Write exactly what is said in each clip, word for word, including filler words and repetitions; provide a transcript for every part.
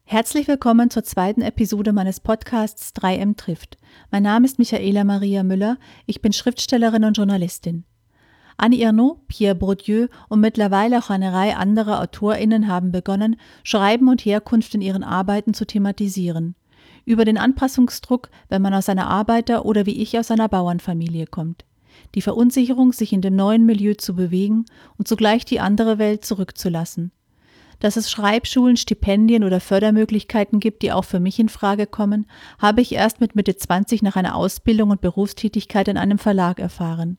Herzlich willkommen zur zweiten Episode meines Podcasts drei M trifft. Mein Name ist Michaela Maria Müller, ich bin Schriftstellerin und Journalistin. Annie Ernaux, Pierre Bourdieu und mittlerweile auch eine Reihe anderer AutorInnen haben begonnen, Schreiben und Herkunft in ihren Arbeiten zu thematisieren. Über den Anpassungsdruck, wenn man aus einer Arbeiter- oder wie ich aus einer Bauernfamilie kommt. Die Verunsicherung, sich in dem neuen Milieu zu bewegen und zugleich die andere Welt zurückzulassen. Dass es Schreibschulen, Stipendien oder Fördermöglichkeiten gibt, die auch für mich in Frage kommen, habe ich erst mit Mitte zwanzig nach einer Ausbildung und Berufstätigkeit in einem Verlag erfahren.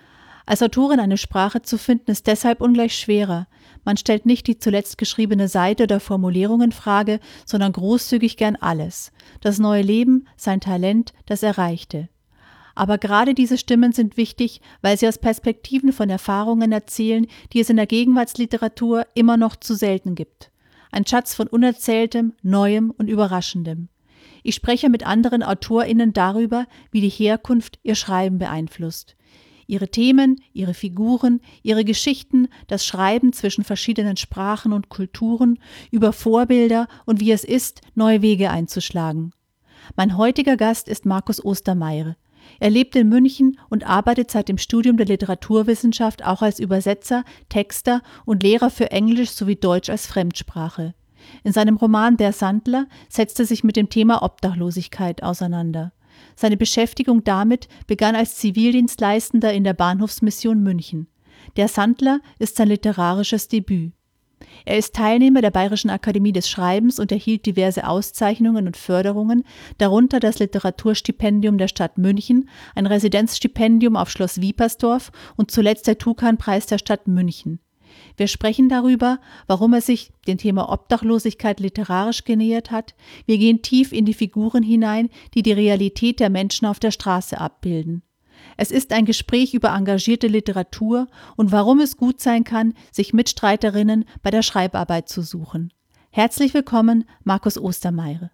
Als Autorin eine Sprache zu finden, ist deshalb ungleich schwerer. Man stellt nicht die zuletzt geschriebene Seite oder Formulierung in Frage, sondern großzügig gern alles. Das neue Leben, sein Talent, das Erreichte. Aber gerade diese Stimmen sind wichtig, weil sie aus Perspektiven von Erfahrungen erzählen, die es in der Gegenwartsliteratur immer noch zu selten gibt. Ein Schatz von Unerzähltem, Neuem und Überraschendem. Ich spreche mit anderen AutorInnen darüber, wie die Herkunft ihr Schreiben beeinflusst. Ihre Themen, ihre Figuren, ihre Geschichten, das Schreiben zwischen verschiedenen Sprachen und Kulturen, über Vorbilder und wie es ist, neue Wege einzuschlagen. Mein heutiger Gast ist Markus Ostermayr. Er lebt in München und arbeitet seit dem Studium der Literaturwissenschaft auch als Übersetzer, Texter und Lehrer für Englisch sowie Deutsch als Fremdsprache. In seinem Roman Der Sandler setzt er sich mit dem Thema Obdachlosigkeit auseinander. Seine Beschäftigung damit begann als Zivildienstleistender in der Bahnhofsmission München. Der Sandler ist sein literarisches Debüt. Er ist Teilnehmer der Bayerischen Akademie des Schreibens und erhielt diverse Auszeichnungen und Förderungen, darunter das Literaturstipendium der Stadt München, ein Residenzstipendium auf Schloss Wiepersdorf und zuletzt der Tukan-Preis der Stadt München. Wir sprechen darüber, warum er sich dem Thema Obdachlosigkeit literarisch genähert hat. Wir gehen tief in die Figuren hinein, die die Realität der Menschen auf der Straße abbilden. Es ist ein Gespräch über engagierte Literatur und warum es gut sein kann, sich Mitstreiterinnen bei der Schreibarbeit zu suchen. Herzlich willkommen, Markus Ostermayr.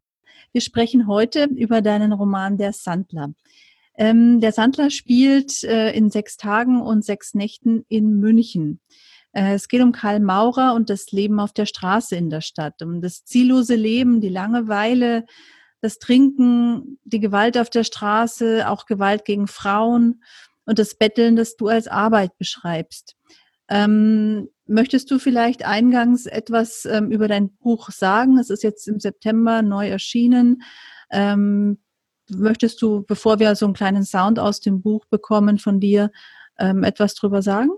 Wir sprechen heute über deinen Roman Der Sandler. Ähm, Der Sandler spielt äh, in sechs Tagen und sechs Nächten in München. Äh, es geht um Karl Maurer und das Leben auf der Straße in der Stadt, um das ziellose Leben, die Langeweile, das Trinken, die Gewalt auf der Straße, auch Gewalt gegen Frauen und das Betteln, das du als Arbeit beschreibst. Ähm, möchtest du vielleicht eingangs etwas ähm, über dein Buch sagen? Es ist jetzt im September neu erschienen. Ähm, möchtest du, bevor wir so einen kleinen Sound aus dem Buch bekommen von dir, ähm, etwas drüber sagen?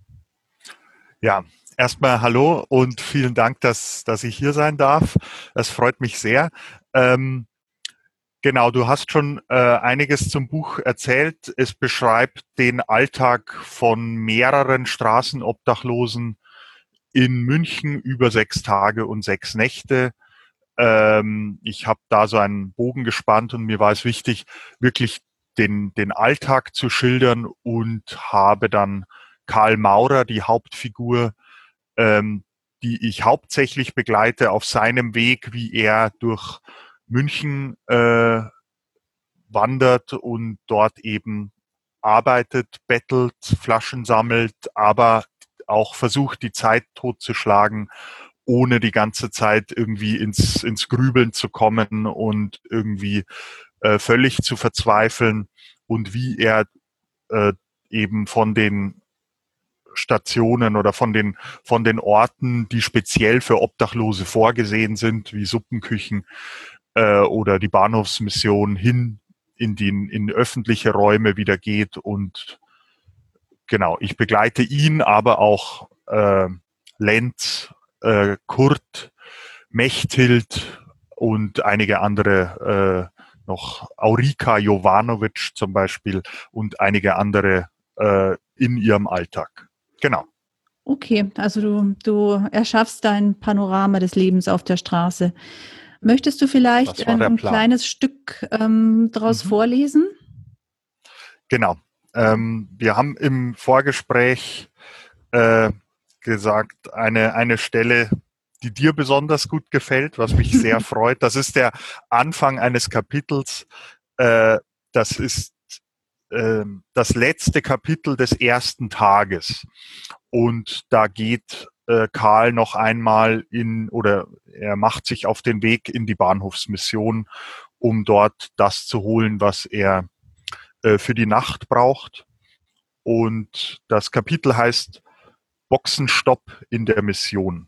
Ja, erstmal hallo und vielen Dank, dass, dass ich hier sein darf. Es freut mich sehr. Ähm, Genau, du hast schon äh, einiges zum Buch erzählt. Es beschreibt den Alltag von mehreren Straßenobdachlosen in München über sechs Tage und sechs Nächte. Ähm, ich habe da so einen Bogen gespannt und mir war es wichtig, wirklich den, den Alltag zu schildern und habe dann Karl Maurer, die Hauptfigur, ähm, die ich hauptsächlich begleite auf seinem Weg, wie er durch München äh, wandert und dort eben arbeitet, bettelt, Flaschen sammelt, aber auch versucht, die Zeit totzuschlagen, ohne die ganze Zeit irgendwie ins, ins Grübeln zu kommen und irgendwie äh, völlig zu verzweifeln und wie er äh, eben von den Stationen oder von den, von den Orten, die speziell für Obdachlose vorgesehen sind, wie Suppenküchen äh, oder die Bahnhofsmission, hin in die in öffentliche Räume wieder geht. Und genau, ich begleite ihn, aber auch äh, Lenz, äh, Kurt, Mechthild und einige andere, äh, noch Aurika Jovanovic zum Beispiel und einige andere äh, in ihrem Alltag. Genau. Okay, also du, du erschaffst dein Panorama des Lebens auf der Straße. Möchtest du vielleicht ein, ein kleines Stück ähm, daraus mhm. vorlesen? Genau. Ähm, wir haben im Vorgespräch äh, gesagt, eine, eine Stelle, die dir besonders gut gefällt, was mich sehr freut. Das ist der Anfang eines Kapitels. Äh, das ist äh, das letzte Kapitel des ersten Tages. Und da geht äh, Karl noch einmal in, oder er macht sich auf den Weg in die Bahnhofsmission, um dort das zu holen, was er äh, für die Nacht braucht. Und das Kapitel heißt Boxenstopp in der Mission.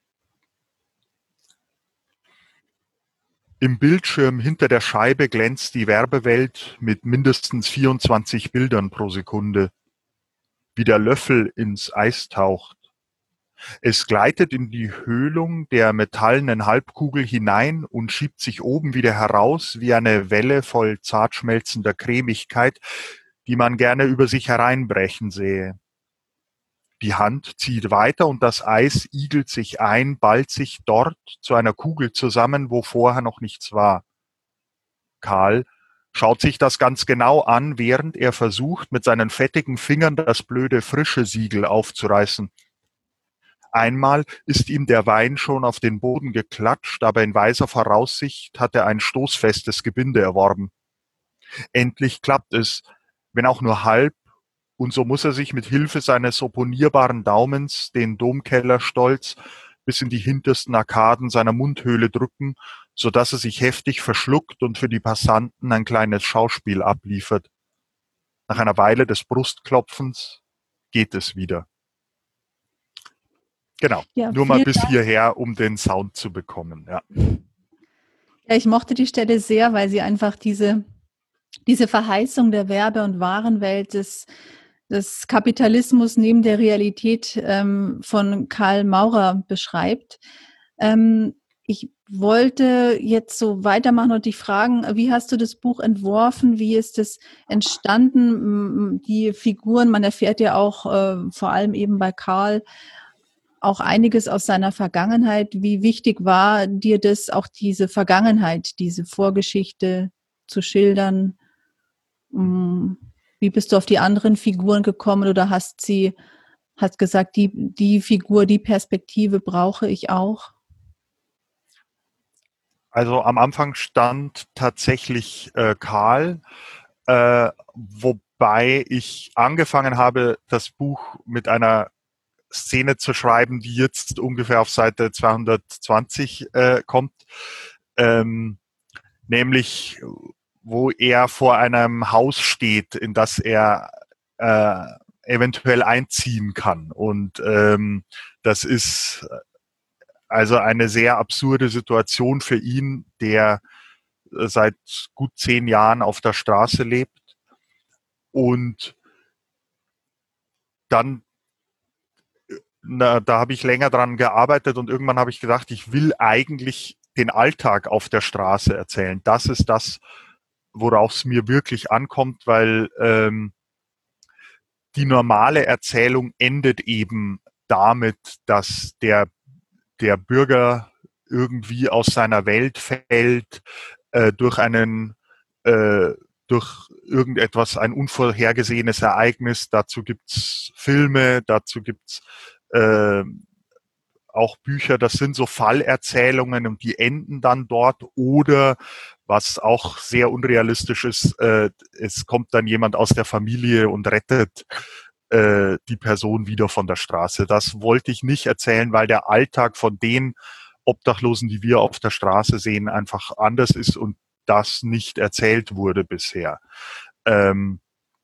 Im Bildschirm hinter der Scheibe glänzt die Werbewelt mit mindestens vierundzwanzig Bildern pro Sekunde, wie der Löffel ins Eis taucht. Es gleitet in die Höhlung der metallenen Halbkugel hinein und schiebt sich oben wieder heraus wie eine Welle voll zart schmelzender Cremigkeit, die man gerne über sich hereinbrechen sähe. Die Hand zieht weiter und das Eis igelt sich ein, ballt sich dort zu einer Kugel zusammen, wo vorher noch nichts war. Karl schaut sich das ganz genau an, während er versucht, mit seinen fettigen Fingern das blöde frische Siegel aufzureißen. Einmal ist ihm der Wein schon auf den Boden geklatscht, aber in weiser Voraussicht hat er ein stoßfestes Gebinde erworben. Endlich klappt es, wenn auch nur halb, und so muss er sich mit Hilfe seines opponierbaren Daumens den Domkellerstolz bis in die hintersten Arkaden seiner Mundhöhle drücken, so dass er sich heftig verschluckt und für die Passanten ein kleines Schauspiel abliefert. Nach einer Weile des Brustklopfens geht es wieder. Genau, Ja, nur mal vielen bis Dank. hierher, um den Sound zu bekommen. Ja. Ja, ich mochte die Stelle sehr, weil sie einfach diese, diese Verheißung der Werbe- und Warenwelt des, des Kapitalismus neben der Realität ähm, von Karl Maurer beschreibt. Ähm, ich wollte jetzt so weitermachen und dich fragen, wie hast du das Buch entworfen? Wie ist es entstanden? Die Figuren, man erfährt ja auch äh, vor allem eben bei Karl auch einiges aus seiner Vergangenheit. Wie wichtig war dir das, auch diese Vergangenheit, diese Vorgeschichte zu schildern? Wie bist du auf die anderen Figuren gekommen oder hast sie, hast gesagt, die, die Figur, die Perspektive brauche ich auch? Also am Anfang stand tatsächlich äh, Karl, äh, wobei ich angefangen habe, das Buch mit einer Szene zu schreiben, die jetzt ungefähr auf Seite zweihundertzwanzig äh, kommt, ähm, nämlich wo er vor einem Haus steht, in das er äh, eventuell einziehen kann. Und ähm, das ist also eine sehr absurde Situation für ihn, der seit gut zehn Jahren auf der Straße lebt. Und dann, na, da habe ich länger dran gearbeitet und irgendwann habe ich gedacht, ich will eigentlich den Alltag auf der Straße erzählen. Das ist das, worauf es mir wirklich ankommt, weil ähm, die normale Erzählung endet eben damit, dass der, der Bürger irgendwie aus seiner Welt fällt, äh, durch einen, äh, durch irgendetwas, ein unvorhergesehenes Ereignis. Dazu gibt's Filme, dazu gibt's äh, auch Bücher, das sind so Fallerzählungen und die enden dann dort. Oder was auch sehr unrealistisch ist, äh, es kommt dann jemand aus der Familie und rettet äh, die Person wieder von der Straße. Das wollte ich nicht erzählen, weil der Alltag von den Obdachlosen, die wir auf der Straße sehen, einfach anders ist und das nicht erzählt wurde bisher. Ähm,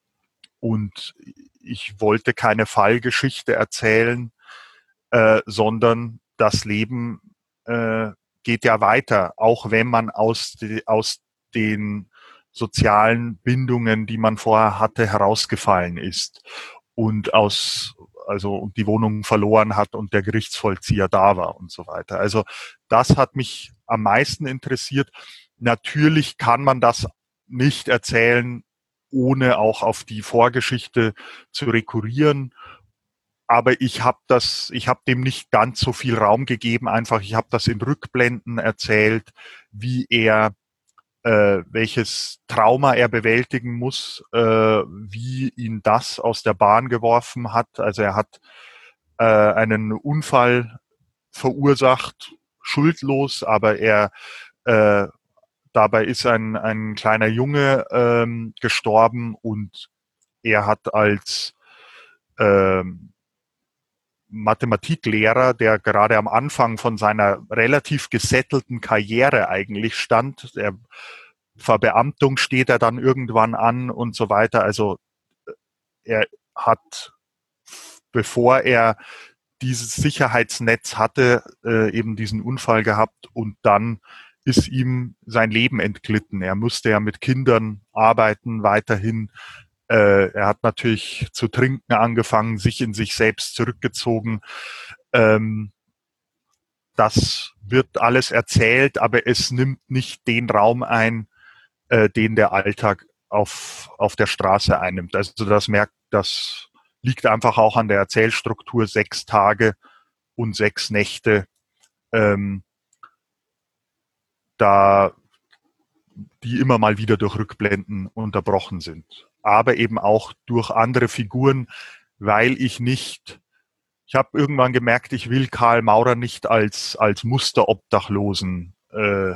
und ich wollte keine Fallgeschichte erzählen, äh, sondern das Leben äh, geht ja weiter, auch wenn man aus, die, aus den sozialen Bindungen, die man vorher hatte, herausgefallen ist und aus also und die Wohnung verloren hat und der Gerichtsvollzieher da war und so weiter. Also das hat mich am meisten interessiert. Natürlich kann man das nicht erzählen, ohne auch auf die Vorgeschichte zu rekurrieren. Aber ich habe das, ich habe dem nicht ganz so viel Raum gegeben. Einfach, ich habe das in Rückblenden erzählt, wie er, äh, welches Trauma er bewältigen muss, äh, wie ihn das aus der Bahn geworfen hat. Also er hat äh, einen Unfall verursacht, schuldlos, aber er äh, dabei ist ein, ein kleiner Junge ähm, gestorben und er hat als ähm, Mathematiklehrer, der gerade am Anfang von seiner relativ gesettelten Karriere eigentlich stand. Der Verbeamtung steht er dann irgendwann an und so weiter. Also er hat, bevor er dieses Sicherheitsnetz hatte, äh, eben diesen Unfall gehabt und dann ist ihm sein Leben entglitten. Er musste ja mit Kindern arbeiten weiterhin. Äh, er hat natürlich zu trinken angefangen, sich in sich selbst zurückgezogen. Ähm, das wird alles erzählt, aber es nimmt nicht den Raum ein, äh, den der Alltag auf, auf der Straße einnimmt. Also das merkt, das liegt einfach auch an der Erzählstruktur, sechs Tage und sechs Nächte, ähm, da die immer mal wieder durch Rückblenden unterbrochen sind. Aber eben auch durch andere Figuren, weil ich nicht, ich habe irgendwann gemerkt, ich will Karl Maurer nicht als, als Musterobdachlosen äh,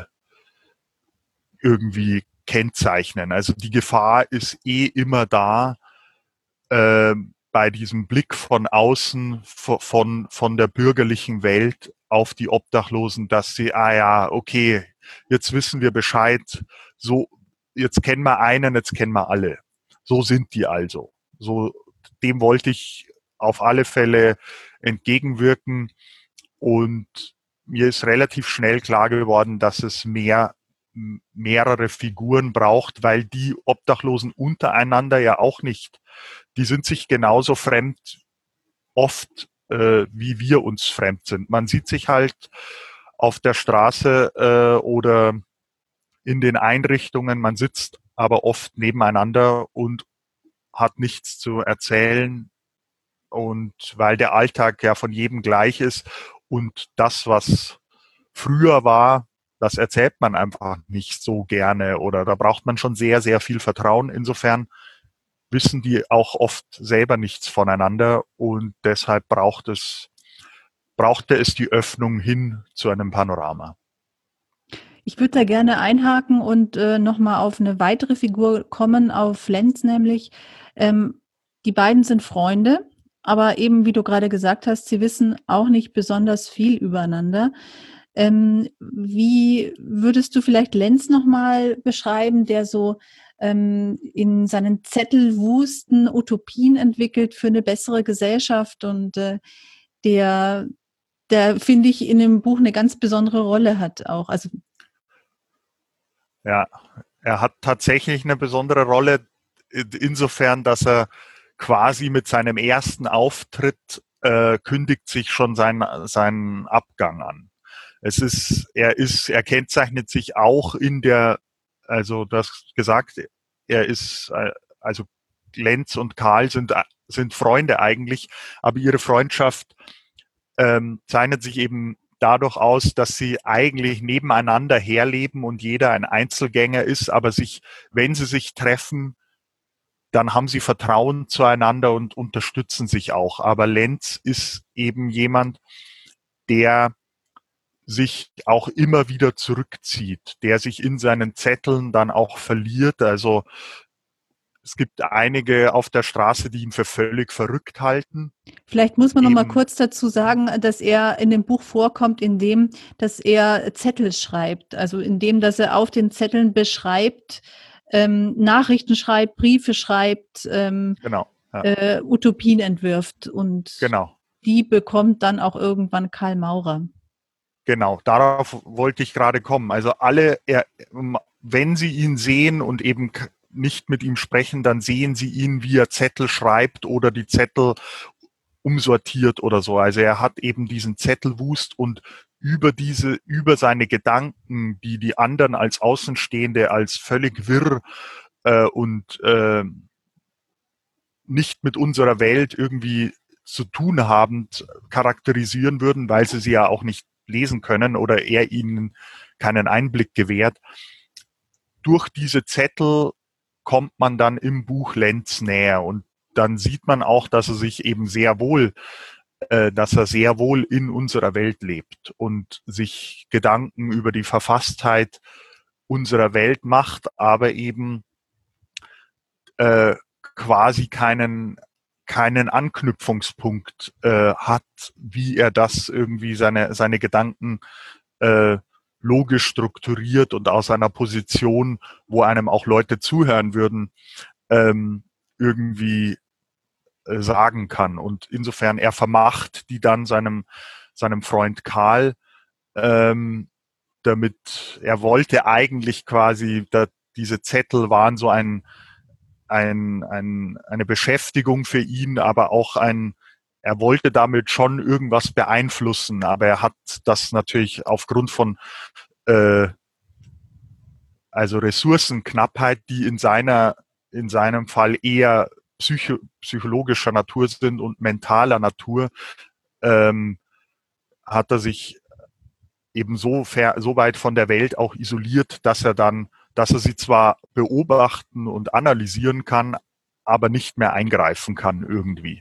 irgendwie kennzeichnen. Also die Gefahr ist eh immer da, äh, bei diesem Blick von außen, von, von der bürgerlichen Welt auf die Obdachlosen, dass sie, ah ja, okay, jetzt wissen wir Bescheid, so, jetzt kennen wir einen, jetzt kennen wir alle. So sind die also. So, dem wollte ich auf alle Fälle entgegenwirken und mir ist relativ schnell klar geworden, dass es mehr mehrere Figuren braucht, weil die Obdachlosen untereinander ja auch nicht, die sind sich genauso fremd oft, äh, wie wir uns fremd sind. Man sieht sich halt auf der Straße äh, oder in den Einrichtungen, man sitzt aber oft nebeneinander und hat nichts zu erzählen und weil der Alltag ja von jedem gleich ist und das, was früher war, das erzählt man einfach nicht so gerne oder da braucht man schon sehr, sehr viel Vertrauen. Insofern wissen die auch oft selber nichts voneinander und deshalb braucht es, brauchte es die Öffnung hin zu einem Panorama. Ich würde da gerne einhaken und äh, nochmal auf eine weitere Figur kommen, auf Lenz nämlich. Ähm, die beiden sind Freunde, aber eben, wie du gerade gesagt hast, sie wissen auch nicht besonders viel übereinander. Ähm, wie würdest du vielleicht Lenz nochmal beschreiben, der so ähm, in seinen Zettelwusten Utopien entwickelt für eine bessere Gesellschaft und äh, der, der, finde ich, in dem Buch eine ganz besondere Rolle hat auch. Also Ja, er hat tatsächlich eine besondere Rolle insofern, dass er quasi mit seinem ersten Auftritt äh, kündigt sich schon sein, seinen Abgang an. Es ist, er ist, er kennzeichnet sich auch in der, also das gesagt, er ist, äh, also Lenz und Karl sind, sind Freunde eigentlich, aber ihre Freundschaft ähm, zeichnet sich eben dadurch aus, dass sie eigentlich nebeneinander herleben und jeder ein Einzelgänger ist, aber sich, wenn sie sich treffen, dann haben sie Vertrauen zueinander und unterstützen sich auch. Aber Lenz ist eben jemand, der sich auch immer wieder zurückzieht, der sich in seinen Zetteln dann auch verliert. Also es gibt einige auf der Straße, die ihn für völlig verrückt halten. vielleicht muss man noch mal Eben, kurz dazu sagen, dass er in dem Buch vorkommt, in dem, dass er Zettel schreibt, also in dem, dass er auf den Zetteln beschreibt, ähm, Nachrichten schreibt, Briefe schreibt, ähm, genau, ja, äh, Utopien entwirft und genau. die bekommt dann auch irgendwann Karl Maurer. Genau, darauf wollte ich gerade kommen. Also alle, er, wenn Sie ihn sehen und eben nicht mit ihm sprechen, dann sehen Sie ihn, wie er Zettel schreibt oder die Zettel umsortiert oder so. Also er hat eben diesen Zettelwust und über diese, über seine Gedanken, die die anderen als Außenstehende als völlig wirr äh, und äh, nicht mit unserer Welt irgendwie zu tun haben, charakterisieren würden, weil sie sie ja auch nicht lesen können oder er ihnen keinen Einblick gewährt. Durch diese Zettel kommt man dann im Buch Lenz näher und dann sieht man auch, dass er sich eben sehr wohl, äh, dass er sehr wohl in unserer Welt lebt und sich Gedanken über die Verfasstheit unserer Welt macht, aber eben äh, quasi keinen keinen Anknüpfungspunkt äh, hat, wie er das irgendwie seine, seine Gedanken äh, logisch strukturiert und aus einer Position, wo einem auch Leute zuhören würden, ähm, irgendwie äh, sagen kann. Und insofern er vermacht die dann seinem, seinem Freund Karl, ähm, damit er wollte eigentlich quasi, da, diese Zettel waren so ein, ein, ein, eine Beschäftigung für ihn, aber auch ein, er wollte damit schon irgendwas beeinflussen, aber er hat das natürlich aufgrund von äh, also Ressourcenknappheit, die in seiner in seinem Fall eher psycho, psychologischer Natur sind und mentaler Natur, ähm, hat er sich eben so, fer, so weit von der Welt auch isoliert, dass er dann, dass er sie zwar beobachten und analysieren kann, aber nicht mehr eingreifen kann irgendwie.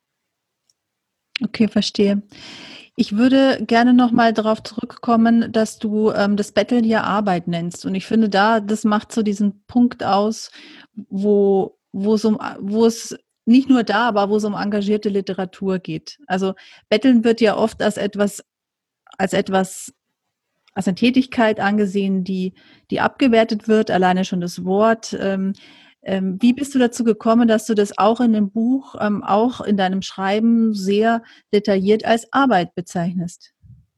Okay, verstehe. Ich würde gerne nochmal darauf zurückkommen, dass du ähm, das Betteln ja Arbeit nennst. Und ich finde da, das macht so diesen Punkt aus, wo, wo, es um, wo es nicht nur da, aber wo es um engagierte Literatur geht. Also Betteln wird ja oft als etwas, als etwas, als eine Tätigkeit angesehen, die, die abgewertet wird, alleine schon das Wort. Ähm, ähm, wie bist du dazu gekommen, dass du das auch in dem Buch, ähm, auch in deinem Schreiben sehr detailliert als Arbeit bezeichnest?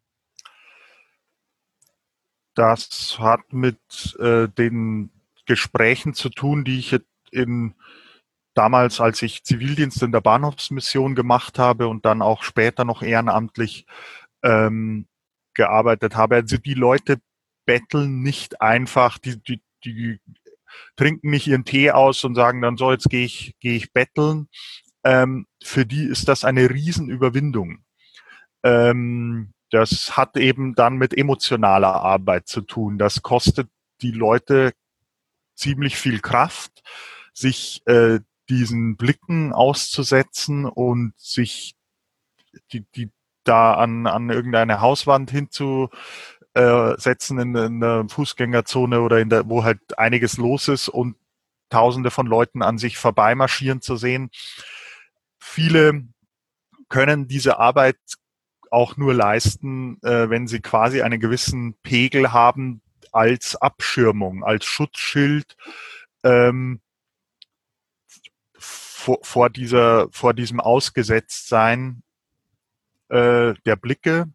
Das hat mit äh, den Gesprächen zu tun, die ich in damals, als ich Zivildienst in der Bahnhofsmission gemacht habe und dann auch später noch ehrenamtlich ähm, gearbeitet habe. Also die Leute betteln nicht einfach, die, die, die trinken nicht ihren Tee aus und sagen dann so, jetzt gehe ich, gehe ich betteln. Ähm, für die ist das eine Riesenüberwindung. Ähm, das hat eben dann mit emotionaler Arbeit zu tun. Das kostet die Leute ziemlich viel Kraft, sich äh, diesen Blicken auszusetzen und sich die, die da an, an irgendeine Hauswand hinzusetzen in, in der Fußgängerzone oder in der, wo halt einiges los ist und Tausende von Leuten an sich vorbeimarschieren zu sehen. Viele können diese Arbeit auch nur leisten, äh, wenn sie quasi einen gewissen Pegel haben als Abschirmung, als Schutzschild ähm, vor, vor, dieser, vor diesem Ausgesetztsein äh, der Blicke.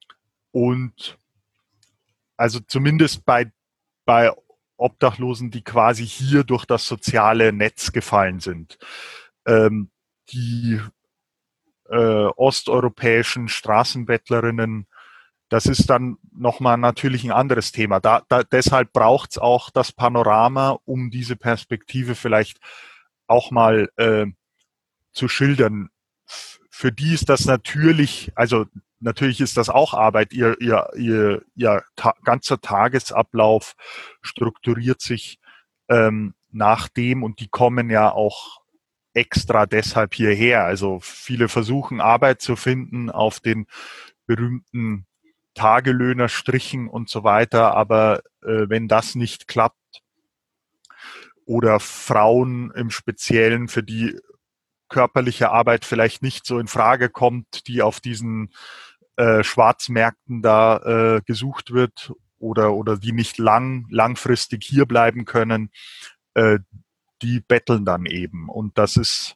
Und also zumindest bei, bei Obdachlosen, die quasi hier durch das soziale Netz gefallen sind. Ähm, die äh, osteuropäischen Straßenbettlerinnen, das ist dann nochmal natürlich ein anderes Thema. Da, da, deshalb braucht es auch das Panorama, um diese Perspektive vielleicht auch mal äh, zu schildern. Für die ist das natürlich, also natürlich ist das auch Arbeit. Ihr, ihr, ihr, ihr ta- ganzer Tagesablauf strukturiert sich ähm, nach dem und die kommen ja auch extra deshalb hierher. Also viele versuchen Arbeit zu finden auf den berühmten Tagelöhnerstrichen und so weiter. Aber äh, wenn das nicht klappt oder Frauen im Speziellen, für die körperliche Arbeit vielleicht nicht so in Frage kommt, die auf diesen äh, Schwarzmärkten da äh, gesucht wird oder, oder die nicht lang, langfristig hier bleiben können, äh, die betteln dann eben. Und das ist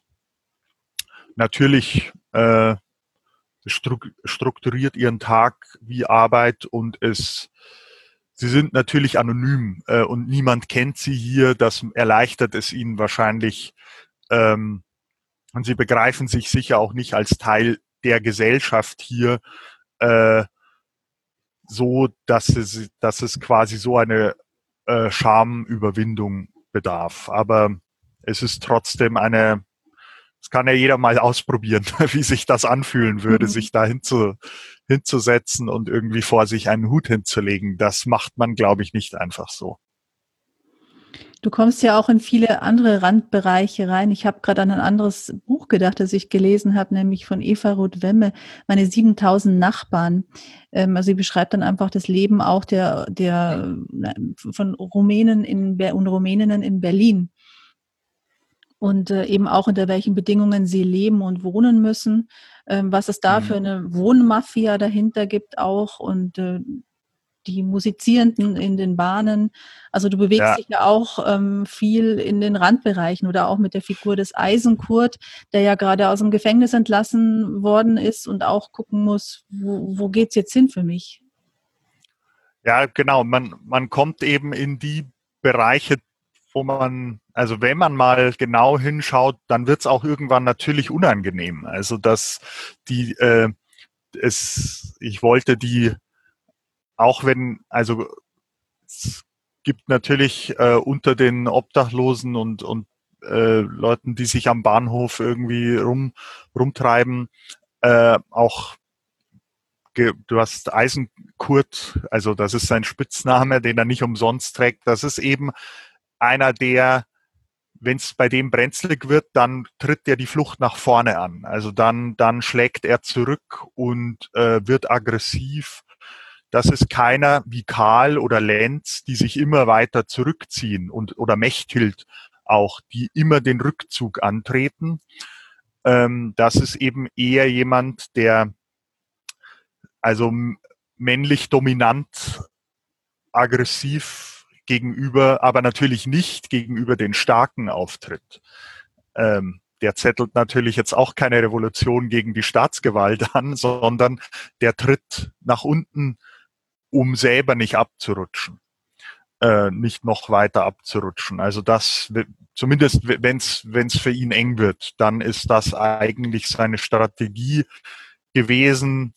natürlich äh, strukturiert ihren Tag wie Arbeit und es sie sind natürlich anonym äh, und niemand kennt sie hier. Das erleichtert es ihnen wahrscheinlich ähm, und sie begreifen sich sicher auch nicht als Teil der Gesellschaft hier äh, so, dass es, dass es quasi so eine äh, Schamüberwindung bedarf. Aber es ist trotzdem eine, es kann ja jeder mal ausprobieren, wie sich das anfühlen würde, Mhm. sich da hinzu, hinzusetzen und irgendwie vor sich einen Hut hinzulegen. Das macht man, glaube ich, nicht einfach so. Du kommst ja auch in viele andere Randbereiche rein. Ich habe gerade an ein anderes Buch gedacht, das ich gelesen habe, nämlich von Eva Roth-Wemme, meine siebentausend Nachbarn. Ähm, also sie beschreibt dann einfach das Leben auch der, der von Rumänen in, und Rumäninnen in Berlin. und äh, eben auch unter welchen Bedingungen sie leben und wohnen müssen, ähm, was es da für Mhm. eine Wohnmafia dahinter gibt auch und äh, die Musizierenden in den Bahnen. Also du bewegst Ja, dich ja auch ähm, viel in den Randbereichen oder auch mit der Figur des Eisenkurt, der ja gerade aus dem Gefängnis entlassen worden ist und auch gucken muss, wo, wo geht's jetzt hin für mich? ja, genau. Man, man kommt eben in die Bereiche, wo man, also wenn man mal genau hinschaut, dann wird es auch irgendwann natürlich unangenehm. Also dass die, äh, es, ich wollte die, auch wenn, also es gibt natürlich äh, unter den Obdachlosen und, und äh, Leuten, die sich am Bahnhof irgendwie rum, rumtreiben, äh, auch du hast Eisenkurt, also das ist sein Spitzname, den er nicht umsonst trägt. Das ist eben einer, der, wenn es bei dem brenzlig wird, dann tritt er die Flucht nach vorne an. Also dann, dann schlägt er zurück und äh, wird aggressiv. Das ist keiner wie Karl oder Lenz, die sich immer weiter zurückziehen und oder Mechthild auch, die immer den Rückzug antreten. Ähm, das ist eben eher jemand, der also männlich dominant, aggressiv gegenüber, aber natürlich nicht gegenüber den Starken auftritt. Ähm, der zettelt natürlich jetzt auch keine Revolution gegen die Staatsgewalt an, sondern der tritt nach unten, um selber nicht abzurutschen, äh, nicht noch weiter abzurutschen. Also das, zumindest wenn es für ihn eng wird, dann ist das eigentlich seine Strategie gewesen,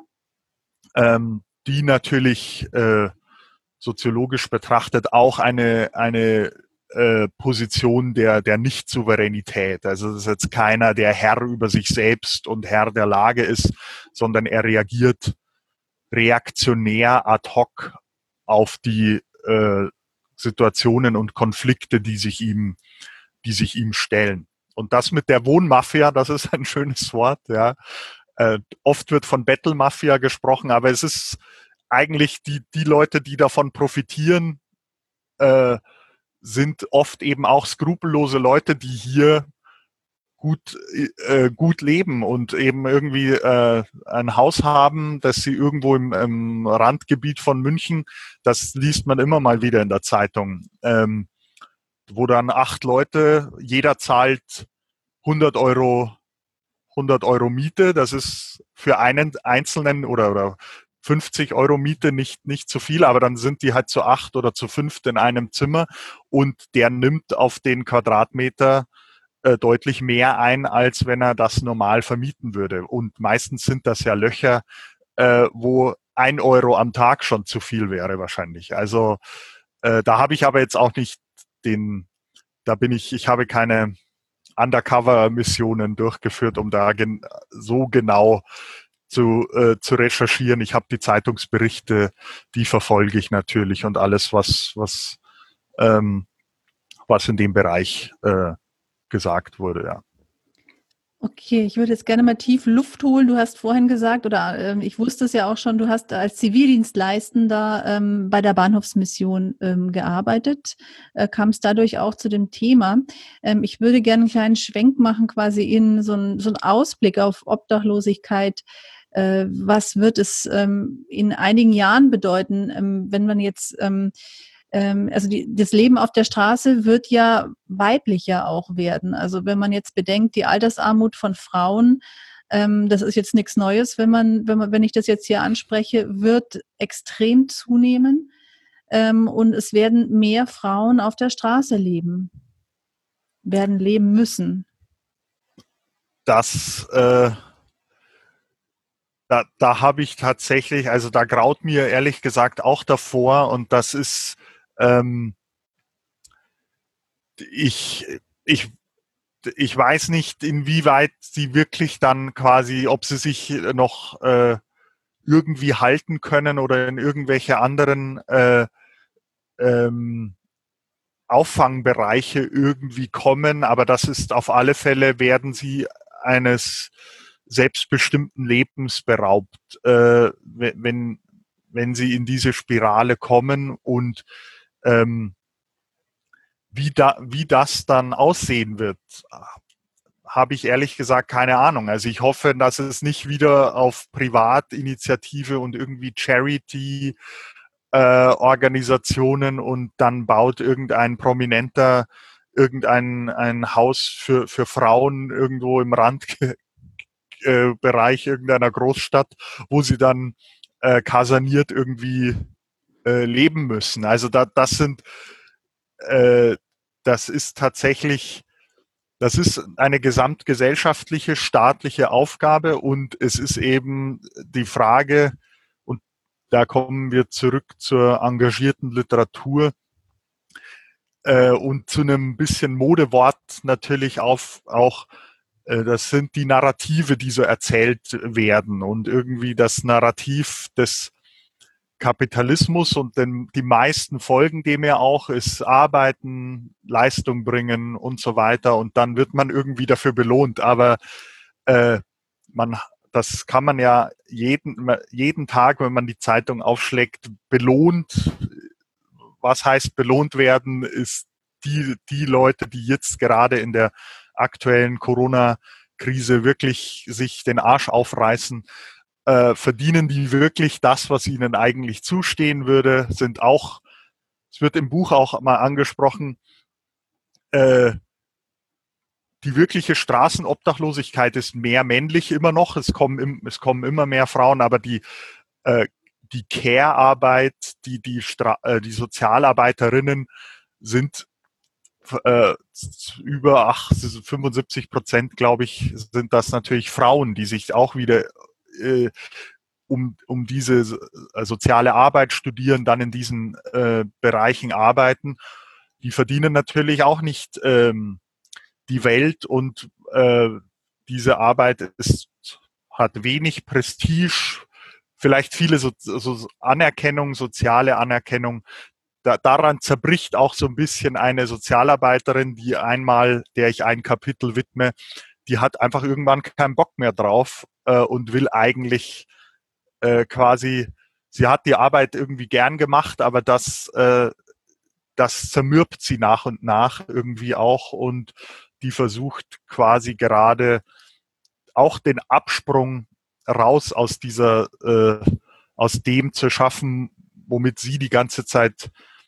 ähm, die natürlich äh, soziologisch betrachtet auch eine, eine äh, Position der, der Nicht-Souveränität. Also das ist jetzt keiner, der Herr über sich selbst und Herr der Lage ist, sondern er reagiert reaktionär ad hoc auf die äh, Situationen und Konflikte, die sich ihm, die sich ihm stellen. Und das mit der Wohnmafia, das ist ein schönes Wort, ja. Äh, oft wird von Battle Mafia gesprochen, aber es ist eigentlich die, die Leute, die davon profitieren, äh, sind oft eben auch skrupellose Leute, die hier gut, äh, gut leben und eben irgendwie äh, ein Haus haben, das sie irgendwo im, im Randgebiet von München, das liest man immer mal wieder in der Zeitung, ähm, wo dann acht Leute, jeder zahlt hundert Euro hundert Euro Miete, das ist für einen Einzelnen oder, oder fünfzig Euro Miete nicht, nicht zu viel, aber dann sind die halt zu acht oder zu fünft in einem Zimmer und der nimmt auf den Quadratmeter äh, deutlich mehr ein, als wenn er das normal vermieten würde. Und meistens sind das ja Löcher, äh, wo ein Euro am Tag schon zu viel wäre wahrscheinlich. Also äh, da habe ich aber jetzt auch nicht den, da bin ich, ich habe keine Undercover-Missionen durchgeführt, um da gen so genau zu, äh, zu recherchieren. Ich habe die Zeitungsberichte, die verfolge ich natürlich und alles, was, was, ähm, was in dem Bereich äh, gesagt wurde, ja. Okay, ich würde jetzt gerne mal tief Luft holen. Du hast vorhin gesagt, oder ähm, ich wusste es ja auch schon, du hast als Zivildienstleistender ähm, bei der Bahnhofsmission ähm, gearbeitet, äh, kamst dadurch auch zu dem Thema. Ähm, ich würde gerne einen kleinen Schwenk machen, quasi in so einen so einen Ausblick auf Obdachlosigkeit. Äh, was wird es ähm, in einigen Jahren bedeuten, ähm, wenn man jetzt ähm, ähm, also die, das Leben auf der Straße wird ja weiblicher auch werden. Also wenn man jetzt bedenkt, die Altersarmut von Frauen, ähm, das ist jetzt nichts Neues, wenn man, wenn man, wenn ich das jetzt hier anspreche, wird extrem zunehmen. Ähm, und es werden mehr Frauen auf der Straße leben, werden leben müssen. Das, äh, da, da habe ich tatsächlich, also da graut mir ehrlich gesagt auch davor und das ist, ähm, ich, ich ich weiß nicht, inwieweit sie wirklich dann quasi, ob sie sich noch äh, irgendwie halten können oder in irgendwelche anderen äh, ähm, Auffangbereiche irgendwie kommen. Aber das ist auf alle Fälle, werden sie eines selbstbestimmten Lebens beraubt, äh, wenn, wenn sie in diese Spirale kommen und ähm, wie, da, wie das dann aussehen wird, habe ich ehrlich gesagt keine Ahnung. Also ich hoffe, dass es nicht wieder auf Privatinitiative und irgendwie Charity äh, Organisationen und dann baut irgendein Prominenter irgendein ein Haus für, für Frauen irgendwo im Randbereich äh, irgendeiner Großstadt, wo sie dann äh, kaserniert irgendwie äh, leben müssen. Also da, das sind, äh, das ist tatsächlich, das ist eine gesamtgesellschaftliche, staatliche Aufgabe und es ist eben die Frage, und da kommen wir zurück zur engagierten Literatur äh, und zu einem bisschen Modewort natürlich auf, auch, äh, das sind die Narrative, die so erzählt werden und irgendwie das Narrativ des Kapitalismus und den, die meisten Folgen dem ja auch ist Arbeiten, Leistung bringen und so weiter und dann wird man irgendwie dafür belohnt. Aber äh, man, das kann man ja jeden, jeden Tag, wenn man die Zeitung aufschlägt, belohnt. Was heißt belohnt werden, ist die, die Leute, die jetzt gerade in der aktuellen Corona-Krise wirklich sich den Arsch aufreißen, äh, verdienen die wirklich das, was ihnen eigentlich zustehen würde, sind auch, es wird im Buch auch mal angesprochen, äh, die wirkliche Straßenobdachlosigkeit ist mehr männlich immer noch, es kommen, im, es kommen immer mehr Frauen, aber die, äh, die Care-Arbeit, die, die, Stra- äh, die Sozialarbeiterinnen sind äh, über ach, fünfundsiebzig Prozent, glaube ich, sind das natürlich Frauen, die sich auch wieder äh, um, um diese äh, soziale Arbeit studieren, dann in diesen äh, Bereichen arbeiten. Die verdienen natürlich auch nicht ähm, die Welt und äh, diese Arbeit ist, hat wenig Prestige, vielleicht viele so, so Anerkennung, soziale Anerkennung. Da, daran zerbricht auch so ein bisschen eine Sozialarbeiterin, die einmal, der ich ein Kapitel widme, die hat einfach irgendwann keinen Bock mehr drauf äh, und will eigentlich äh, quasi, sie hat die Arbeit irgendwie gern gemacht, aber das, äh, das zermürbt sie nach und nach irgendwie auch und die versucht quasi gerade auch den Absprung raus aus dieser, äh, aus dem zu schaffen, womit sie die ganze Zeit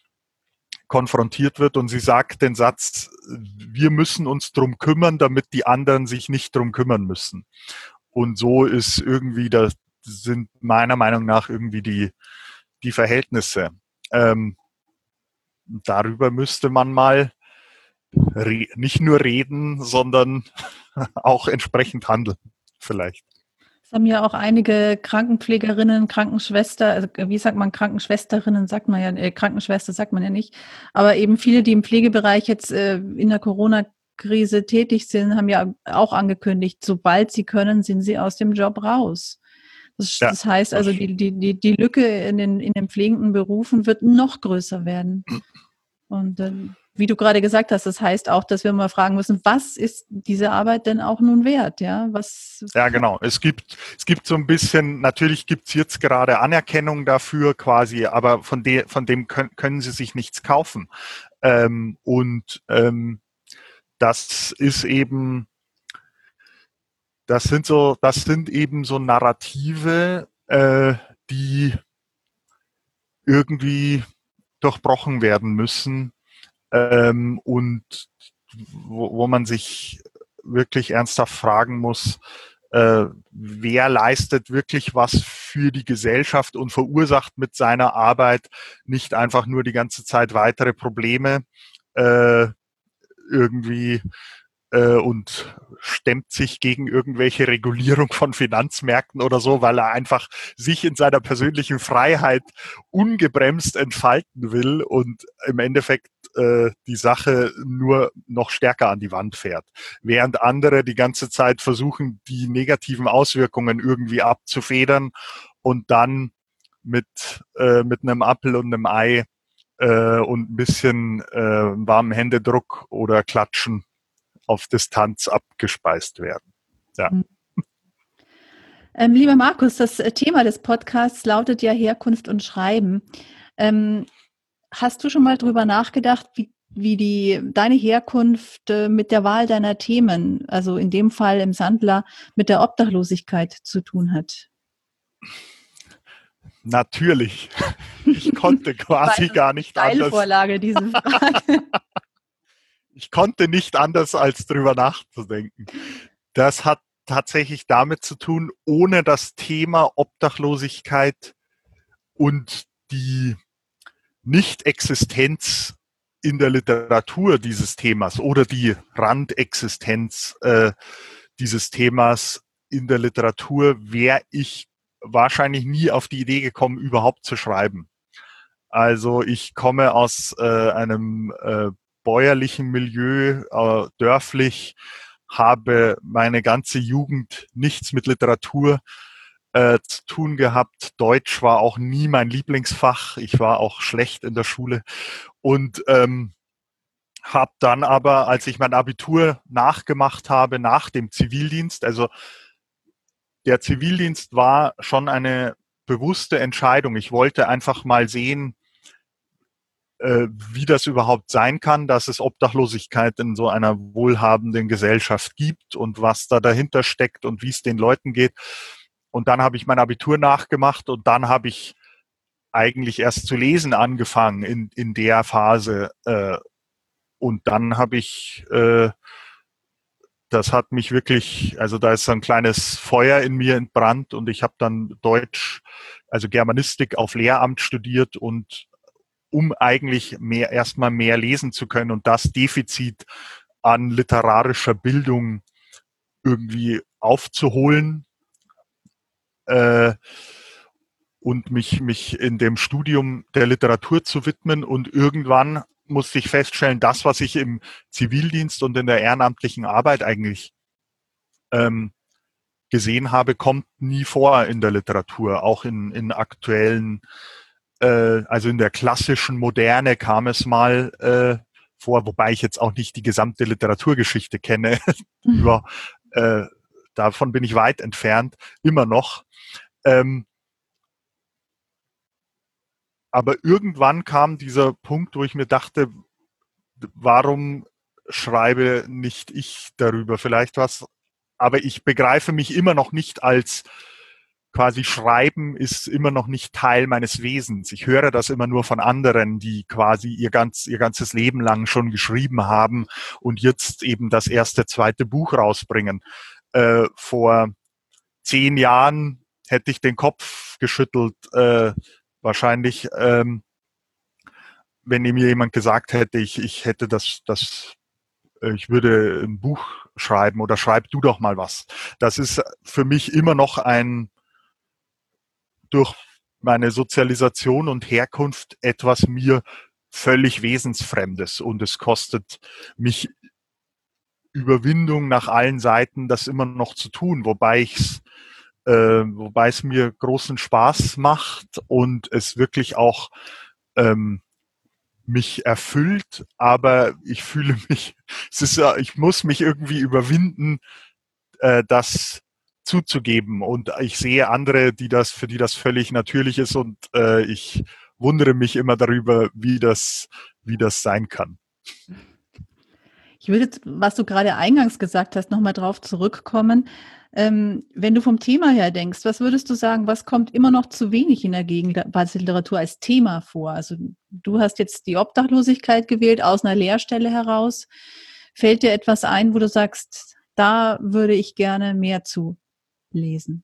konfrontiert wird und sie sagt den Satz, wir müssen uns drum kümmern, damit die anderen sich nicht drum kümmern müssen. Und so ist irgendwie, das sind meiner Meinung nach irgendwie die, die Verhältnisse. Ähm, darüber müsste man mal re- nicht nur reden, sondern auch entsprechend handeln, vielleicht. Es haben ja auch einige Krankenpflegerinnen, Krankenschwester, also wie sagt man, Krankenschwesterinnen sagt man ja, äh, Krankenschwester sagt man ja nicht, aber eben viele, die im Pflegebereich jetzt äh, in der Corona-Krise tätig sind, haben ja auch angekündigt, sobald sie können, sind sie aus dem Job raus. Das, Ja, das heißt das also, die, die, die, die Lücke in den, in den pflegenden Berufen wird noch größer werden. Und dann, wie du gerade gesagt hast, das heißt auch, dass wir mal fragen müssen, was ist diese Arbeit denn auch nun wert? Ja, was? Ja, genau. Es gibt, es gibt so ein bisschen, natürlich gibt's jetzt gerade Anerkennung dafür quasi, aber von, de, von dem können, können sie sich nichts kaufen. Ähm, und ähm, das ist eben, das sind so, das sind eben so Narrative, äh, die irgendwie durchbrochen werden müssen ähm, und wo, wo man sich wirklich ernsthaft fragen muss, äh, wer leistet wirklich was für die Gesellschaft und verursacht mit seiner Arbeit nicht einfach nur die ganze Zeit weitere Probleme äh, irgendwie äh, und stemmt sich gegen irgendwelche Regulierung von Finanzmärkten oder so, weil er einfach sich in seiner persönlichen Freiheit ungebremst entfalten will und im Endeffekt äh, die Sache nur noch stärker an die Wand fährt. Während andere die ganze Zeit versuchen, die negativen Auswirkungen irgendwie abzufedern und dann mit, äh, mit einem Apfel und einem Ei äh, und ein bisschen äh, warmen Händedruck oder Klatschen auf Distanz abgespeist werden. Ja. Ähm, lieber Markus, das Thema des Podcasts lautet ja Herkunft und Schreiben. Ähm, hast du schon mal drüber nachgedacht, wie wie die deine Herkunft äh, mit der Wahl deiner Themen, also in dem Fall im Sandler, mit der Obdachlosigkeit zu tun hat. Natürlich. Ich konnte quasi ich weiß, gar nicht anders. Steilvorlage, diese Frage. Ich konnte nicht anders, als drüber nachzudenken. Das hat tatsächlich damit zu tun, ohne das Thema Obdachlosigkeit und die Nicht-Existenz in der Literatur dieses Themas oder die Randexistenz äh, dieses Themas in der Literatur wäre ich wahrscheinlich nie auf die Idee gekommen, überhaupt zu schreiben. Also ich komme aus äh, einem äh, bäuerlichen Milieu, äh, dörflich, habe meine ganze Jugend nichts mit Literatur äh, zu tun gehabt. Deutsch war auch nie mein Lieblingsfach. Ich war auch schlecht in der Schule und ähm, habe dann aber, als ich mein Abitur nachgemacht habe, nach dem Zivildienst, also der Zivildienst war schon eine bewusste Entscheidung. Ich wollte einfach mal sehen, äh, wie das überhaupt sein kann, dass es Obdachlosigkeit in so einer wohlhabenden Gesellschaft gibt und was da dahinter steckt und wie es den Leuten geht. Und dann habe ich mein Abitur nachgemacht und dann habe ich eigentlich erst zu lesen angefangen in, in der Phase. Äh, und dann habe ich, äh, das hat mich wirklich, also da ist so ein kleines Feuer in mir entbrannt und ich habe dann Deutsch, also Germanistik auf Lehramt studiert und um eigentlich mehr, erstmal mehr lesen zu können und das Defizit an literarischer Bildung irgendwie aufzuholen äh, und mich, mich in dem Studium der Literatur zu widmen. Und irgendwann musste ich feststellen, das, was ich im Zivildienst und in der ehrenamtlichen Arbeit eigentlich ähm, gesehen habe, kommt nie vor in der Literatur, auch in, in aktuellen also in der klassischen Moderne kam es mal äh, vor, wobei ich jetzt auch nicht die gesamte Literaturgeschichte kenne. Mhm. Über, äh, davon bin ich weit entfernt, immer noch. Ähm, aber irgendwann kam dieser Punkt, wo ich mir dachte, warum schreibe nicht ich darüber vielleicht was? Aber ich begreife mich immer noch nicht als quasi Schreiben ist immer noch nicht Teil meines Wesens. Ich höre das immer nur von anderen, die quasi ihr ganz, ihr ganzes Leben lang schon geschrieben haben und jetzt eben das erste, zweite Buch rausbringen. Äh, vor zehn Jahren hätte ich den Kopf geschüttelt, äh, wahrscheinlich, ähm, wenn mir jemand gesagt hätte, ich, ich hätte das, das, ich würde ein Buch schreiben oder schreib du doch mal was. Das ist für mich immer noch ein durch meine Sozialisation und Herkunft etwas mir völlig Wesensfremdes und es kostet mich Überwindung nach allen Seiten, das immer noch zu tun, wobei ich äh, wobei es mir großen Spaß macht und es wirklich auch ähm, mich erfüllt, aber ich fühle mich, es ist ja, ich muss mich irgendwie überwinden, äh, das zuzugeben. Und ich sehe andere, die das, für die das völlig natürlich ist und äh, ich wundere mich immer darüber, wie das, wie das sein kann. Ich würde jetzt, was du gerade eingangs gesagt hast, nochmal drauf zurückkommen. Ähm, wenn du vom Thema her denkst, was würdest du sagen, was kommt immer noch zu wenig in der Gegenwartsliteratur als Thema vor? Also du hast jetzt die Obdachlosigkeit gewählt aus einer Lehrstelle heraus. Fällt dir etwas ein, wo du sagst, da würde ich gerne mehr zu lesen?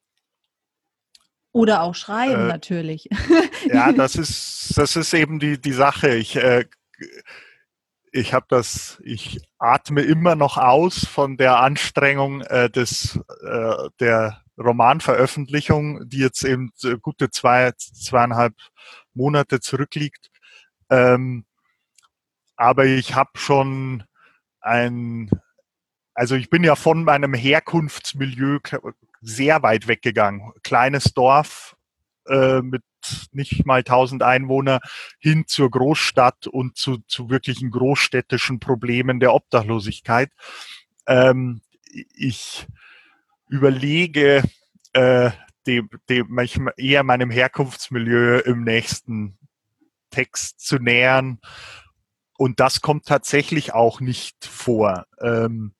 Oder auch schreiben, äh, natürlich. Ja, das ist, das ist eben die, die Sache. Ich, äh, ich habe das, ich atme immer noch aus von der Anstrengung äh, des, äh, der Romanveröffentlichung, die jetzt eben gute zwei, zweieinhalb Monate zurückliegt. Ähm, aber ich habe schon ein, also ich bin ja von meinem Herkunftsmilieu sehr weit weggegangen. Kleines Dorf äh, mit nicht mal tausend Einwohner hin zur Großstadt und zu, zu wirklichen großstädtischen Problemen der Obdachlosigkeit. Ähm, ich überlege, äh, dem, dem eher meinem Herkunftsmilieu im nächsten Text zu nähern und das kommt tatsächlich auch nicht vor. Ähm,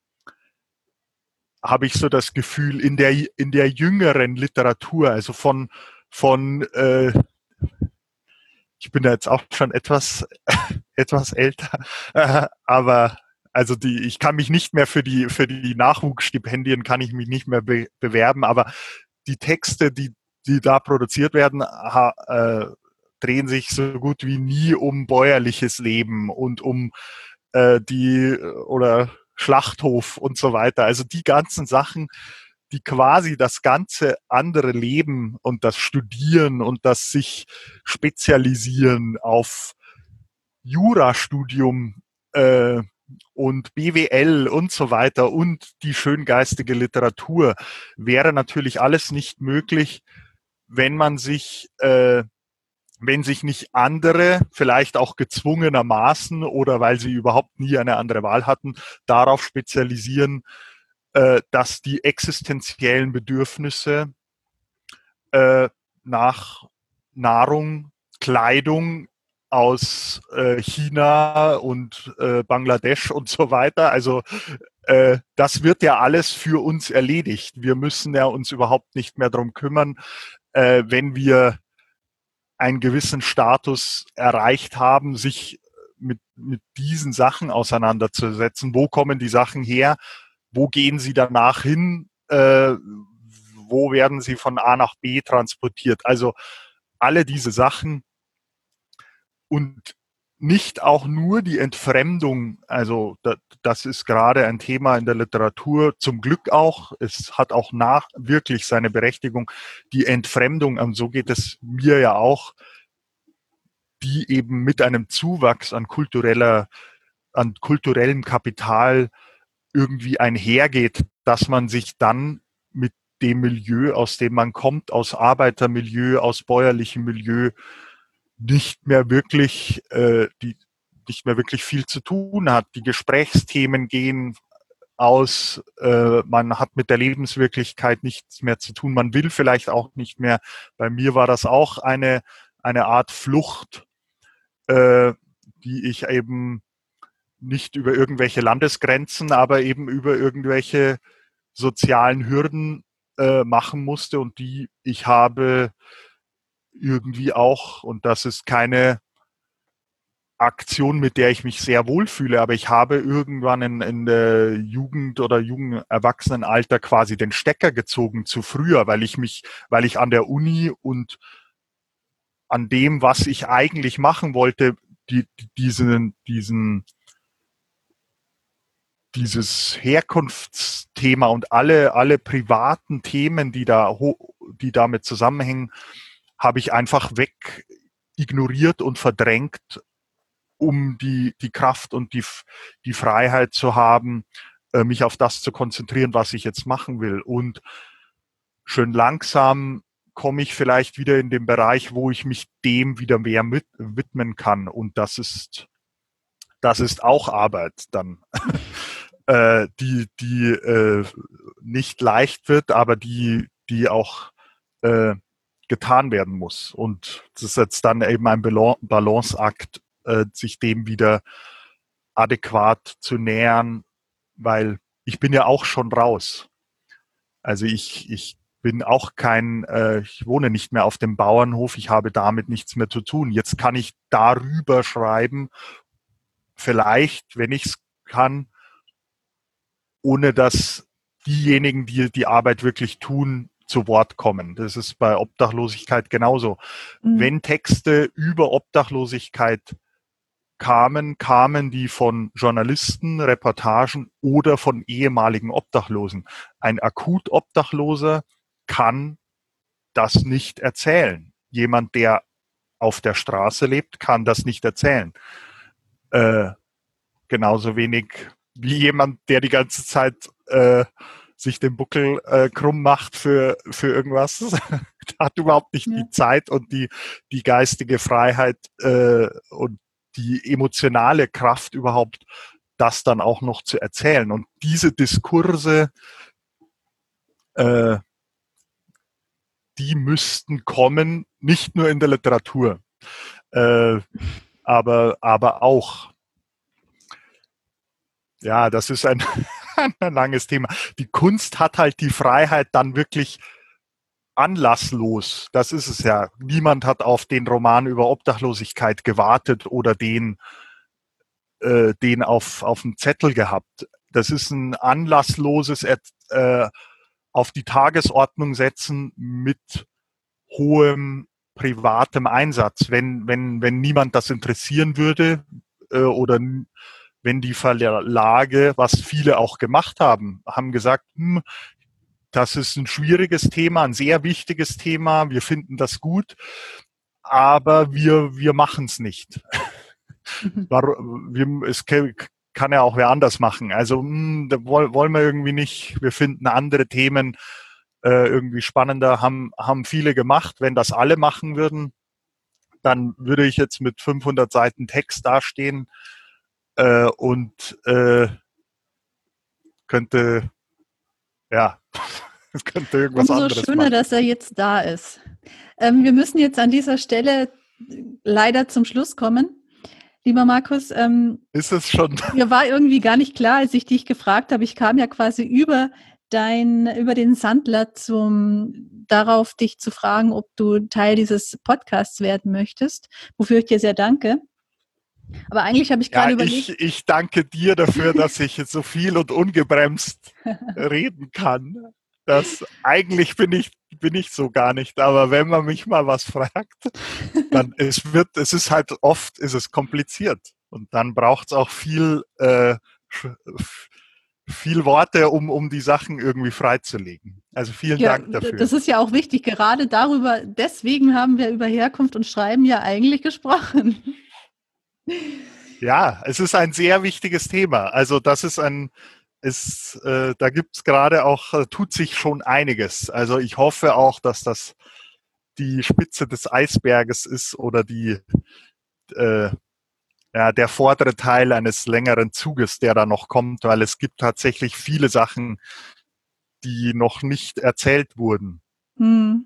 habe ich so das Gefühl, in der, in der jüngeren Literatur, also von, von äh, ich bin ja jetzt auch schon etwas, etwas älter, äh, aber also die, ich kann mich nicht mehr für die, für die Nachwuchsstipendien kann ich mich nicht mehr be bewerben, aber die Texte, die, die da produziert werden, ha, äh, drehen sich so gut wie nie um bäuerliches Leben und um äh, die oder Schlachthof und so weiter. Also die ganzen Sachen, die quasi das ganze andere Leben und das Studieren und das sich spezialisieren auf Jurastudium äh, und B W L und so weiter und die schöngeistige Literatur wäre natürlich alles nicht möglich, wenn man sich, äh, wenn sich nicht andere, vielleicht auch gezwungenermaßen oder weil sie überhaupt nie eine andere Wahl hatten, darauf spezialisieren, äh, dass die existenziellen Bedürfnisse äh, nach Nahrung, Kleidung aus äh, China und äh, Bangladesch und so weiter. Also äh, das wird ja alles für uns erledigt. Wir müssen ja uns überhaupt nicht mehr darum kümmern, äh, wenn wir einen gewissen Status erreicht haben, sich mit, mit diesen Sachen auseinanderzusetzen. Wo kommen die Sachen her? Wo gehen sie danach hin? Äh, wo werden sie von A nach B transportiert? Also alle diese Sachen und nicht auch nur die Entfremdung, also das ist gerade ein Thema in der Literatur, zum Glück auch, es hat auch nach wirklich seine Berechtigung, die Entfremdung, und so geht es mir ja auch, die eben mit einem Zuwachs an kultureller, an kulturellem Kapital irgendwie einhergeht, dass man sich dann mit dem Milieu, aus dem man kommt, aus Arbeitermilieu, aus bäuerlichem Milieu, nicht mehr wirklich, äh, die, nicht mehr wirklich viel zu tun hat. Die Gesprächsthemen gehen aus, äh, man hat mit der Lebenswirklichkeit nichts mehr zu tun, man will vielleicht auch nicht mehr. Bei mir war das auch eine, eine Art Flucht, äh, die ich eben nicht über irgendwelche Landesgrenzen, aber eben über irgendwelche sozialen Hürden äh, machen musste und die ich habe irgendwie auch, und das ist keine Aktion, mit der ich mich sehr wohlfühle, aber ich habe irgendwann in, in der Jugend oder jungen Erwachsenenalter quasi den Stecker gezogen zu früher, weil ich mich, weil ich an der Uni und an dem, was ich eigentlich machen wollte, die, diesen, diesen, dieses Herkunftsthema und alle, alle privaten Themen, die da, die damit zusammenhängen, habe ich einfach weg ignoriert und verdrängt, um die, die Kraft und die, die Freiheit zu haben, äh, mich auf das zu konzentrieren, was ich jetzt machen will. Und schön langsam komme ich vielleicht wieder in den Bereich, wo ich mich dem wieder mehr mit, widmen kann. Und das ist, das ist auch Arbeit dann, äh, die, die äh, nicht leicht wird, aber die, die auch äh, getan werden muss. Und das ist jetzt dann eben ein Balanceakt, äh, sich dem wieder adäquat zu nähern, weil ich bin ja auch schon raus. Also ich, ich bin auch kein, äh, ich wohne nicht mehr auf dem Bauernhof, ich habe damit nichts mehr zu tun. Jetzt kann ich darüber schreiben, vielleicht, wenn ich es kann, ohne dass diejenigen, die die Arbeit wirklich tun, zu Wort kommen. Das ist bei Obdachlosigkeit genauso. Mhm. Wenn Texte über Obdachlosigkeit kamen, kamen die von Journalisten, Reportagen oder von ehemaligen Obdachlosen. Ein akut Obdachloser kann das nicht erzählen. Jemand, der auf der Straße lebt, kann das nicht erzählen. Äh, genauso wenig wie jemand, der die ganze Zeit äh, sich den Buckel äh, krumm macht für, für irgendwas. Der hat überhaupt nicht ja. die Zeit und die, die geistige Freiheit äh, und die emotionale Kraft überhaupt, das dann auch noch zu erzählen. Und diese Diskurse, äh, die müssten kommen, nicht nur in der Literatur, äh, aber, aber auch Ja, das ist ein, ein langes Thema. Die Kunst hat halt die Freiheit, dann wirklich anlasslos, das ist es ja. Niemand hat auf den Roman über Obdachlosigkeit gewartet oder den, äh, den auf, auf dem Zettel gehabt. Das ist ein anlassloses äh, auf die Tagesordnung setzen mit hohem privatem Einsatz. Wenn, wenn, wenn niemand das interessieren würde äh, oder wenn die Verlage, was viele auch gemacht haben, haben gesagt, hm, das ist ein schwieriges Thema, ein sehr wichtiges Thema, wir finden das gut, aber wir, wir machen es nicht. Mhm. wir, es kann ja auch wer anders machen. Also mh, da wollen wir irgendwie nicht, wir finden andere Themen äh, irgendwie spannender, haben, haben viele gemacht. Wenn das alle machen würden, dann würde ich jetzt mit fünfhundert Seiten Text dastehen äh, und äh, könnte, ja, es könnte irgendwas Umso anderes schöner, machen. dass er jetzt da ist. Ähm, wir müssen jetzt an dieser Stelle leider zum Schluss kommen. Lieber Markus, ähm, ist es schon? Mir war irgendwie gar nicht klar, als ich dich gefragt habe. Ich kam ja quasi über dein, über den Sandler zum, darauf, dich zu fragen, ob du Teil dieses Podcasts werden möchtest, wofür ich dir sehr danke. Aber eigentlich habe ich Ja, gerade überlegt. ich, ich danke dir dafür, dass ich jetzt so viel und ungebremst reden kann. Das, eigentlich bin ich, bin ich so gar nicht, aber wenn man mich mal was fragt, dann es wird, es ist halt oft, ist es kompliziert und dann braucht es auch viel, äh, viel Worte, um, um die Sachen irgendwie freizulegen. Also vielen Ja, Dank dafür. das ist ja auch wichtig, gerade darüber, deswegen haben wir über Herkunft und Schreiben ja eigentlich gesprochen. Ja, es ist ein sehr wichtiges Thema. Also das ist ein, ist, äh, da gibt es gerade auch, äh, tut sich schon einiges. Also ich hoffe auch, dass das die Spitze des Eisberges ist oder die, äh, ja, der vordere Teil eines längeren Zuges, der da noch kommt, weil es gibt tatsächlich viele Sachen, die noch nicht erzählt wurden. Hm.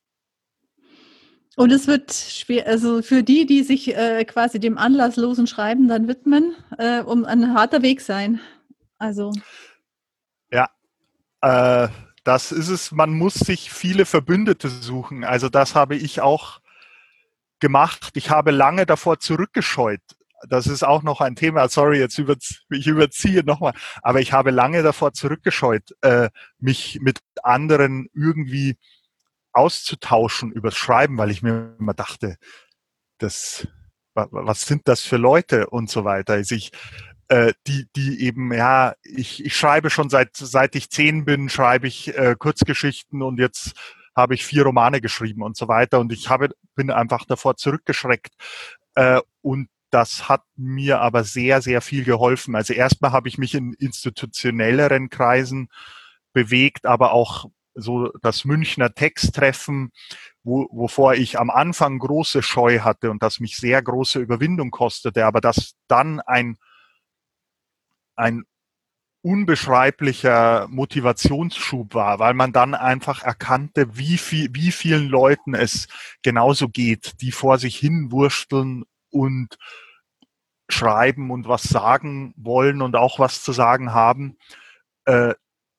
Und es wird schwer, also für die, die sich äh, quasi dem anlasslosen Schreiben dann widmen, äh, um ein harter Weg sein. Also. Ja, äh, das ist es. Man muss sich viele Verbündete suchen. Also das habe ich auch gemacht. Ich habe lange davor zurückgescheut. Das ist auch noch ein Thema. Sorry, jetzt über, ich überziehe nochmal. Aber ich habe lange davor zurückgescheut, äh, mich mit anderen irgendwie auszutauschen übers Schreiben, weil ich mir immer dachte, das, was sind das für Leute und so weiter. Also ich, äh, die, die eben, ja, ich, ich schreibe schon seit, seit ich zehn bin, schreibe ich äh, Kurzgeschichten und jetzt habe ich vier Romane geschrieben und so weiter. Und ich habe, bin einfach davor zurückgeschreckt. Äh, und das hat mir aber sehr, sehr viel geholfen. Also erstmal habe ich mich in institutionelleren Kreisen bewegt, aber auch so das Münchner Texttreffen, wo, wovor ich am Anfang große Scheu hatte und das mich sehr große Überwindung kostete, aber das dann ein, ein unbeschreiblicher Motivationsschub war, weil man dann einfach erkannte, wie viel, wie vielen Leuten es genauso geht, die vor sich hin wursteln und schreiben und was sagen wollen und auch was zu sagen haben, äh,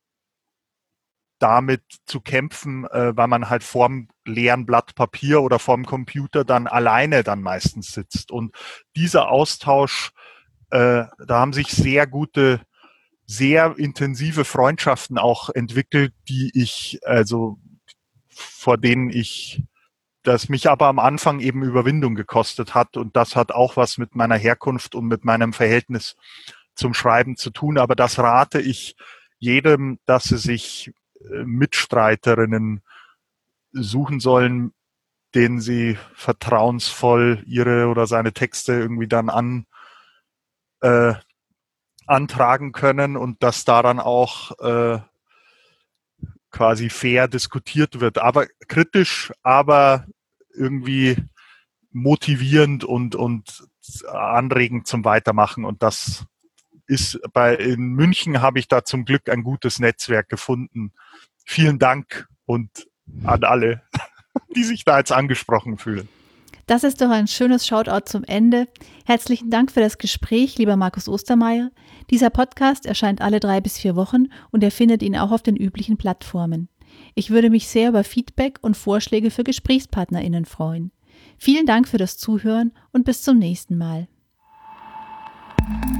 damit zu kämpfen, äh, weil man halt vorm leeren Blatt Papier oder vorm Computer dann alleine dann meistens sitzt. Und dieser Austausch, äh, da haben sich sehr gute, sehr intensive Freundschaften auch entwickelt, die ich, also vor denen ich, das mich aber am Anfang eben Überwindung gekostet hat. Und das hat auch was mit meiner Herkunft und mit meinem Verhältnis zum Schreiben zu tun. Aber das rate ich jedem, dass sie sich Mitstreiterinnen suchen sollen, denen sie vertrauensvoll ihre oder seine Texte irgendwie dann an, äh, antragen können und dass daran auch äh, quasi fair diskutiert wird. Aber kritisch, aber irgendwie motivierend und, und anregend zum Weitermachen. Und das ist bei, in München habe ich da zum Glück ein gutes Netzwerk gefunden. Vielen Dank und an alle, die sich da jetzt angesprochen fühlen. Das ist doch ein schönes Shoutout zum Ende. Herzlichen Dank für das Gespräch, lieber Markus Ostermeier. Dieser Podcast erscheint alle drei bis vier Wochen und ihr findet ihn auch auf den üblichen Plattformen. Ich würde mich sehr über Feedback und Vorschläge für GesprächspartnerInnen freuen. Vielen Dank für das Zuhören und bis zum nächsten Mal.